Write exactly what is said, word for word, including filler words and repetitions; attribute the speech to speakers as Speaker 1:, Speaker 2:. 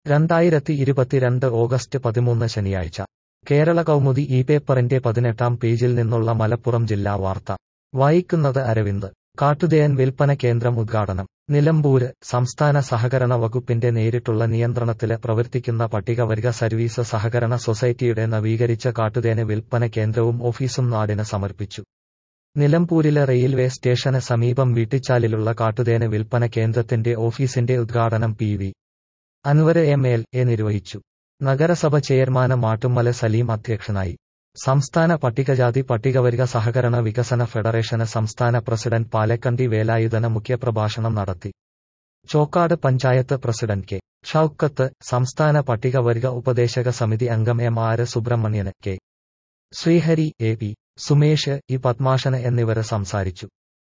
Speaker 1: രണ്ടായിരത്തി ഇരുപത്തിരണ്ട് ഓഗസ്റ്റ് പതിമൂന്ന് ശനിയാഴ്ച കേരള കൗമുദി ഈ പേപ്പറിന്റെ പതിനെട്ടാം പേജിൽ നിന്നുള്ള മലപ്പുറം ജില്ലാ വാർത്ത വായിക്കുന്നത് അരവിന്ദ്. കാട്ടുതേൻ വിൽപ്പന കേന്ദ്രം ഉദ്ഘാടനം. നിലമ്പൂര്. സംസ്ഥാന സഹകരണ വകുപ്പിന്റെ നേരിട്ടുള്ള നിയന്ത്രണത്തില് പ്രവർത്തിക്കുന്ന പട്ടികവർഗ സർവീസ് സഹകരണ സൊസൈറ്റിയുടെ നവീകരിച്ച കാട്ടുതേന് വിൽപ്പന കേന്ദ്രവും ഓഫീസും നാടിന് സമർപ്പിച്ചു. നിലമ്പൂരിലെ റെയിൽവേ സ്റ്റേഷന് സമീപം വീട്ടിച്ചാലിലുള്ള കാട്ടുതേന് വിൽപ്പന കേന്ദ്രത്തിന്റെ ഓഫീസിന്റെ ഉദ്ഘാടനം P V Anwar M L A നിർവഹിച്ചു. നഗരസഭ ചെയർമാന് മാട്ടുമ്മല് സലീം അധ്യക്ഷനായി. സംസ്ഥാന പട്ടികജാതി പട്ടികവർഗ സഹകരണ വികസന ഫെഡറേഷന് സംസ്ഥാന പ്രസിഡന്റ് പാലക്കണ്ടി വേലായുധന് മുഖ്യപ്രഭാഷണം നടത്തി. ചോക്കാട് പഞ്ചായത്ത് പ്രസിഡന്റ് കെ ഷൌക്കത്ത്, സംസ്ഥാന പട്ടികവർഗ ഉപദേശക സമിതി അംഗം M R Subramanian, K Sreehari, A P Sumesh, E Padmashan എന്നിവര് സംസാരിച്ചു.